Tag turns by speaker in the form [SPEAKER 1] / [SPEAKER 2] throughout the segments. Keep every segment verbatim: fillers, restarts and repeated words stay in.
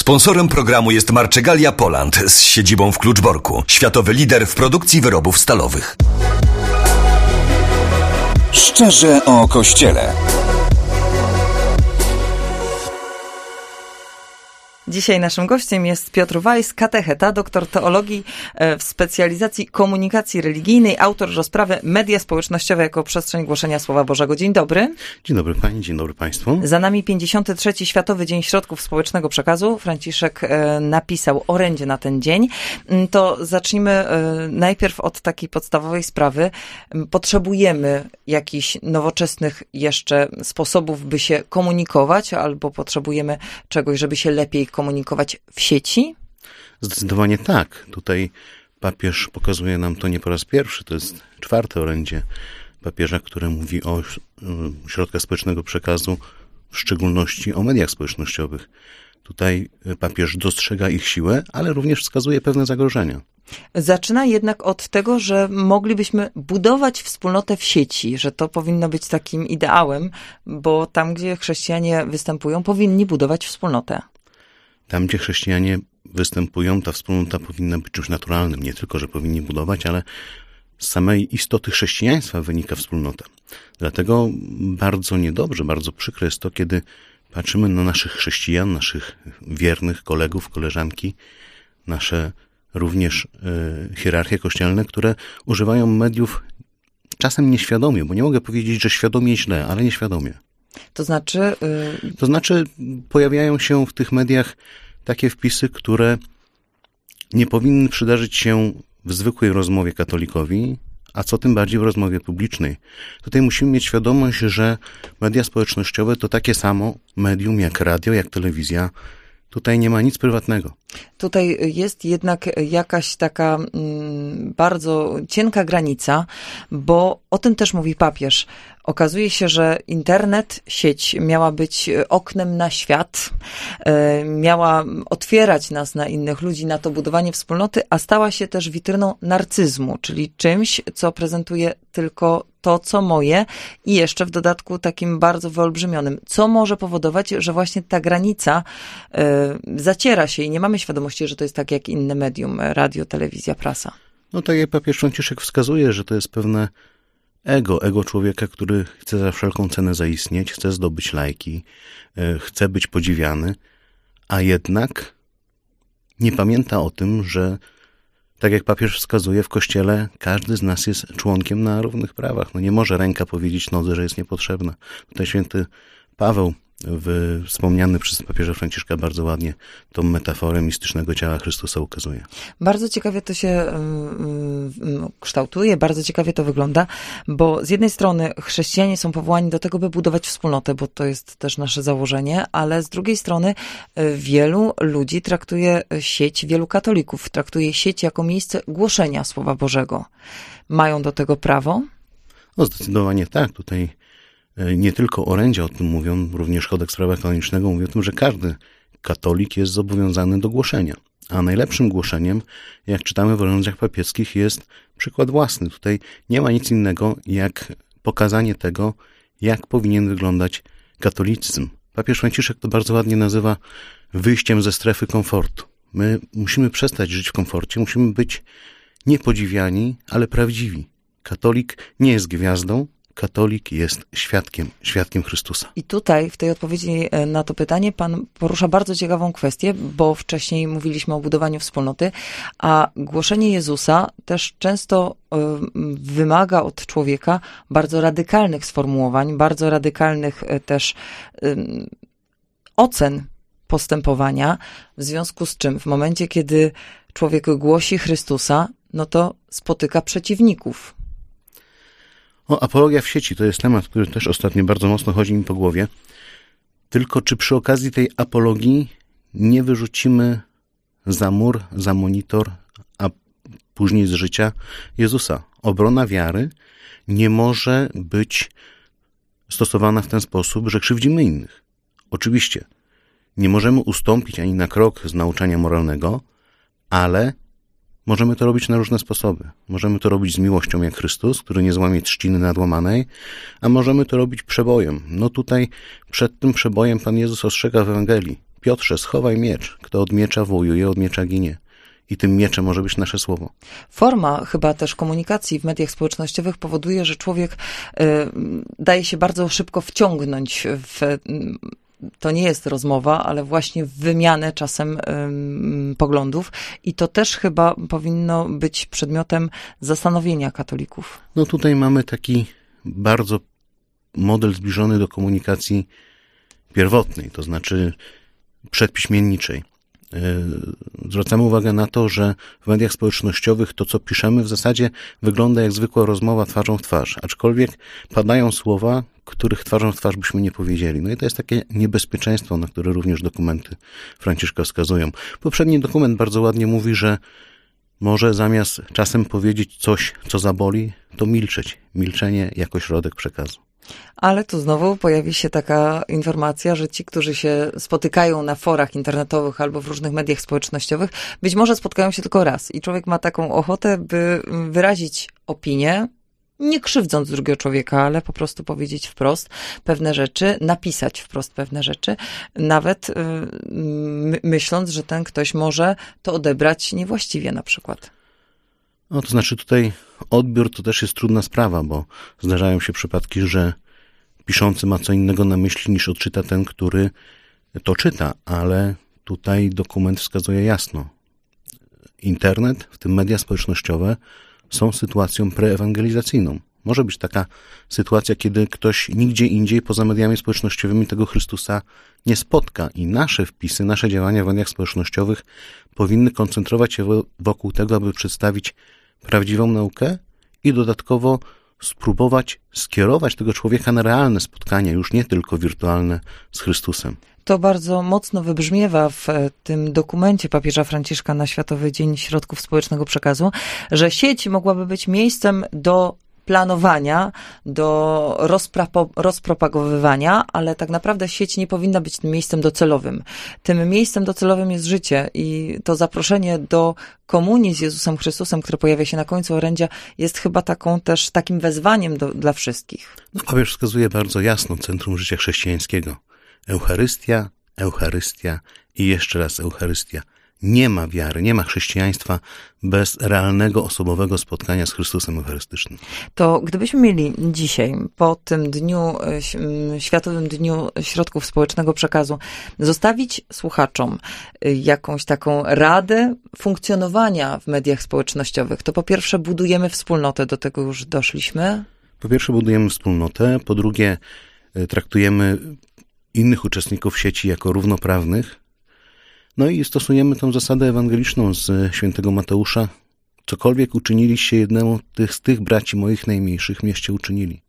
[SPEAKER 1] Sponsorem programu jest Marczegalia Poland z siedzibą w Kluczborku. Światowy lider w produkcji wyrobów stalowych.
[SPEAKER 2] Szczerze o Kościele.
[SPEAKER 3] Dzisiaj naszym gościem jest Piotr Weiss, katecheta, doktor teologii w specjalizacji komunikacji religijnej, autor rozprawy Media społecznościowe jako przestrzeń głoszenia Słowa Bożego. Dzień dobry.
[SPEAKER 4] Dzień dobry Pani, dzień dobry Państwu.
[SPEAKER 3] Za nami pięćdziesiąty trzeci Światowy Dzień Środków Społecznego Przekazu. Franciszek napisał orędzie na ten dzień. To zacznijmy najpierw od takiej podstawowej sprawy. Potrzebujemy jakichś nowoczesnych jeszcze sposobów, by się komunikować, albo potrzebujemy czegoś, żeby się lepiej komunikować w sieci?
[SPEAKER 4] Zdecydowanie tak. Tutaj papież pokazuje nam to nie po raz pierwszy. To jest czwarte orędzie papieża, które mówi o środkach społecznego przekazu, w szczególności o mediach społecznościowych. Tutaj papież dostrzega ich siłę, ale również wskazuje pewne zagrożenia.
[SPEAKER 3] Zaczyna jednak od tego, że moglibyśmy budować wspólnotę w sieci, że to powinno być takim ideałem, bo tam, gdzie chrześcijanie występują, powinni budować wspólnotę.
[SPEAKER 4] Tam, gdzie chrześcijanie występują, ta wspólnota powinna być czymś naturalnym. Nie tylko, że powinni budować, ale z samej istoty chrześcijaństwa wynika wspólnota. Dlatego bardzo niedobrze, bardzo przykre jest to, kiedy patrzymy na naszych chrześcijan, naszych wiernych kolegów, koleżanki, nasze również y, hierarchie kościelne, które używają mediów czasem nieświadomie, bo nie mogę powiedzieć, że świadomie źle, ale nieświadomie.
[SPEAKER 3] To znaczy... Yy...
[SPEAKER 4] To znaczy pojawiają się w tych mediach takie wpisy, które nie powinny przydarzyć się w zwykłej rozmowie katolikowi, a co tym bardziej w rozmowie publicznej. Tutaj musimy mieć świadomość, że media społecznościowe to takie samo medium jak radio, jak telewizja. Tutaj nie ma nic prywatnego.
[SPEAKER 3] Tutaj jest jednak jakaś taka mm, bardzo cienka granica, bo o tym też mówi papież. Okazuje się, że internet, sieć miała być oknem na świat, e, miała otwierać nas na innych ludzi, na to budowanie wspólnoty, a stała się też witryną narcyzmu, czyli czymś, co prezentuje tylko to, co moje i jeszcze w dodatku takim bardzo wyolbrzymionym. Co może powodować, że właśnie ta granica e, zaciera się i nie mamy świadomości, że to jest tak jak inne medium, radio, telewizja, prasa.
[SPEAKER 4] No tak jak papież Franciszek wskazuje, że to jest pewne ego, ego człowieka, który chce za wszelką cenę zaistnieć, chce zdobyć lajki, chce być podziwiany, a jednak nie pamięta o tym, że tak jak papież wskazuje, w Kościele każdy z nas jest członkiem na równych prawach. No nie może ręka powiedzieć nodze, że jest niepotrzebna. Tutaj święty Paweł, w, wspomniany przez papieża Franciszka bardzo ładnie tą metaforę mistycznego ciała Chrystusa ukazuje.
[SPEAKER 3] Bardzo ciekawie to się y, y, kształtuje, bardzo ciekawie to wygląda, bo z jednej strony chrześcijanie są powołani do tego, by budować wspólnotę, bo to jest też nasze założenie, ale z drugiej strony y, wielu ludzi traktuje sieć, wielu katolików traktuje sieć jako miejsce głoszenia Słowa Bożego. Mają do tego prawo?
[SPEAKER 4] No zdecydowanie tak. Tutaj nie tylko orędzia o tym mówią, również kodeks prawa kanonicznego mówi o tym, że każdy katolik jest zobowiązany do głoszenia. A najlepszym głoszeniem, jak czytamy w orędziach papieskich, jest przykład własny. Tutaj nie ma nic innego, jak pokazanie tego, jak powinien wyglądać katolicyzm. Papież Franciszek to bardzo ładnie nazywa wyjściem ze strefy komfortu. My musimy przestać żyć w komforcie, musimy być niepodziwiani, ale prawdziwi. Katolik nie jest gwiazdą, katolik jest świadkiem, świadkiem Chrystusa.
[SPEAKER 3] I tutaj, w tej odpowiedzi na to pytanie, pan porusza bardzo ciekawą kwestię, bo wcześniej mówiliśmy o budowaniu wspólnoty, a głoszenie Jezusa też często y, wymaga od człowieka bardzo radykalnych sformułowań, bardzo radykalnych y, też y, ocen postępowania, w związku z czym w momencie, kiedy człowiek głosi Chrystusa, no to spotyka przeciwników.
[SPEAKER 4] O, apologia w sieci to jest temat, który też ostatnio bardzo mocno chodzi mi po głowie. Tylko czy przy okazji tej apologii nie wyrzucimy za mur, za monitor, a później z życia Jezusa? Obrona wiary nie może być stosowana w ten sposób, że krzywdzimy innych. Oczywiście nie możemy ustąpić ani na krok z nauczania moralnego, ale możemy to robić na różne sposoby. Możemy to robić z miłością jak Chrystus, który nie złamie trzciny nadłamanej, a możemy to robić przebojem. No tutaj przed tym przebojem Pan Jezus ostrzega w Ewangelii. Piotrze, schowaj miecz. Kto od miecza wołuje, od miecza ginie. I tym mieczem może być nasze słowo.
[SPEAKER 3] Forma chyba też komunikacji w mediach społecznościowych powoduje, że człowiek y, daje się bardzo szybko wciągnąć w... Y, to nie jest rozmowa, ale właśnie w wymianę czasem y, poglądów. I to też chyba powinno być przedmiotem zastanowienia katolików.
[SPEAKER 4] No tutaj mamy taki bardzo model zbliżony do komunikacji pierwotnej, to znaczy przedpiśmienniczej. Zwracamy uwagę na to, że w mediach społecznościowych to, co piszemy, w zasadzie wygląda jak zwykła rozmowa twarzą w twarz, aczkolwiek padają słowa, których twarzą w twarz byśmy nie powiedzieli. No i to jest takie niebezpieczeństwo, na które również dokumenty Franciszka wskazują. Poprzedni dokument bardzo ładnie mówi, że może zamiast czasem powiedzieć coś, co zaboli, to milczeć. Milczenie jako środek przekazu.
[SPEAKER 3] Ale tu znowu pojawi się taka informacja, że ci, którzy się spotykają na forach internetowych albo w różnych mediach społecznościowych, być może spotkają się tylko raz i człowiek ma taką ochotę, by wyrazić opinię, nie krzywdząc drugiego człowieka, ale po prostu powiedzieć wprost pewne rzeczy, napisać wprost pewne rzeczy, nawet my, myśląc, że ten ktoś może to odebrać niewłaściwie na przykład.
[SPEAKER 4] No to znaczy tutaj odbiór to też jest trudna sprawa, bo zdarzają się przypadki, że piszący ma co innego na myśli niż odczyta ten, który to czyta, ale tutaj dokument wskazuje jasno. Internet, w tym media społecznościowe, są sytuacją preewangelizacyjną. Może być taka sytuacja, kiedy ktoś nigdzie indziej poza mediami społecznościowymi tego Chrystusa nie spotka i nasze wpisy, nasze działania w mediach społecznościowych powinny koncentrować się wokół tego, aby przedstawić prawdziwą naukę i dodatkowo spróbować skierować tego człowieka na realne spotkania, już nie tylko wirtualne z Chrystusem.
[SPEAKER 3] To bardzo mocno wybrzmiewa w tym dokumencie papieża Franciszka na Światowy Dzień Środków Społecznego Przekazu, że sieć mogłaby być miejscem do planowania, do rozprapo- rozpropagowywania, ale tak naprawdę sieć nie powinna być tym miejscem docelowym. Tym miejscem docelowym jest życie i to zaproszenie do komunii z Jezusem Chrystusem, które pojawia się na końcu orędzia, jest chyba taką też takim wezwaniem do, dla wszystkich.
[SPEAKER 4] No, papież wskazuje bardzo jasno centrum życia chrześcijańskiego. Eucharystia, Eucharystia i jeszcze raz Eucharystia. Nie ma wiary, nie ma chrześcijaństwa bez realnego, osobowego spotkania z Chrystusem Eucharystycznym.
[SPEAKER 3] To gdybyśmy mieli dzisiaj, po tym dniu, Światowym Dniu Środków Społecznego Przekazu, zostawić słuchaczom jakąś taką radę funkcjonowania w mediach społecznościowych, to po pierwsze budujemy wspólnotę, do tego już doszliśmy. Po
[SPEAKER 4] pierwsze budujemy wspólnotę, po drugie traktujemy innych uczestników sieci jako równoprawnych. No i stosujemy tą zasadę ewangeliczną z świętego Mateusza. Cokolwiek uczyniliście jednemu tych, z tych braci moich najmniejszych, mieście uczynili.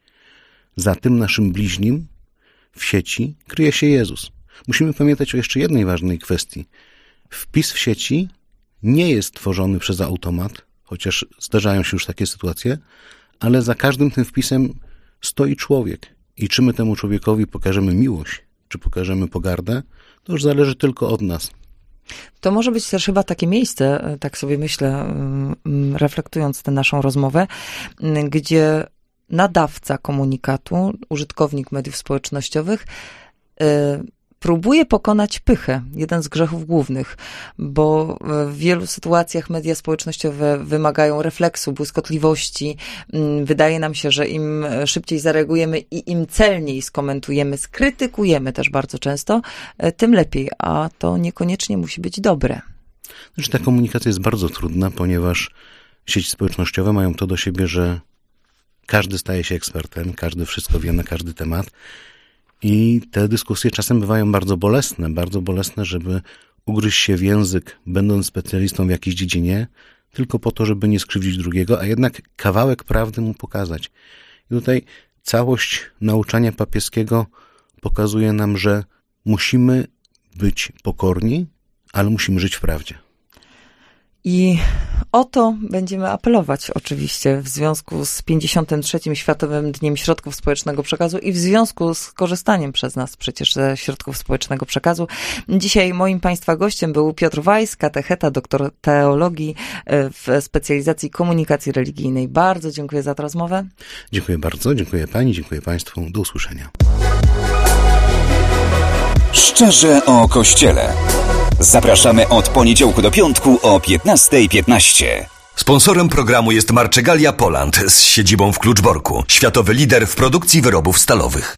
[SPEAKER 4] Za tym naszym bliźnim w sieci kryje się Jezus. Musimy pamiętać o jeszcze jednej ważnej kwestii. Wpis w sieci nie jest tworzony przez automat, chociaż zdarzają się już takie sytuacje, ale za każdym tym wpisem stoi człowiek. I czy my temu człowiekowi pokażemy miłość, czy pokażemy pogardę, to już zależy tylko od nas.
[SPEAKER 3] To może być też chyba takie miejsce, tak sobie myślę, reflektując tę naszą rozmowę, gdzie nadawca komunikatu, użytkownik mediów społecznościowych próbuje pokonać pychę, jeden z grzechów głównych, bo w wielu sytuacjach media społecznościowe wymagają refleksu, błyskotliwości. Wydaje nam się, że im szybciej zareagujemy i im celniej skomentujemy, skrytykujemy też bardzo często, tym lepiej, a to niekoniecznie musi być dobre.
[SPEAKER 4] Znaczy, ta komunikacja jest bardzo trudna, ponieważ sieci społecznościowe mają to do siebie, że każdy staje się ekspertem, każdy wszystko wie na każdy temat. I te dyskusje czasem bywają bardzo bolesne, bardzo bolesne, żeby ugryźć się w język, będąc specjalistą w jakiejś dziedzinie, tylko po to, żeby nie skrzywdzić drugiego, a jednak kawałek prawdy mu pokazać. I tutaj całość nauczania papieskiego pokazuje nam, że musimy być pokorni, ale musimy żyć w prawdzie.
[SPEAKER 3] I o to będziemy apelować oczywiście w związku z pięćdziesiątym trzecim Światowym Dniem Środków Społecznego Przekazu i w związku z korzystaniem przez nas przecież ze środków społecznego przekazu. Dzisiaj moim Państwa gościem był Piotr Weiss, katecheta, doktor teologii w specjalizacji komunikacji religijnej. Bardzo dziękuję za tę rozmowę.
[SPEAKER 4] Dziękuję bardzo, dziękuję Pani, dziękuję Państwu. Do usłyszenia.
[SPEAKER 2] Szczerze o Kościele. Zapraszamy od poniedziałku do piątku o piętnasta piętnaście.
[SPEAKER 1] Sponsorem programu jest Marczegalia Poland z siedzibą w Kluczborku, światowy lider w produkcji wyrobów stalowych.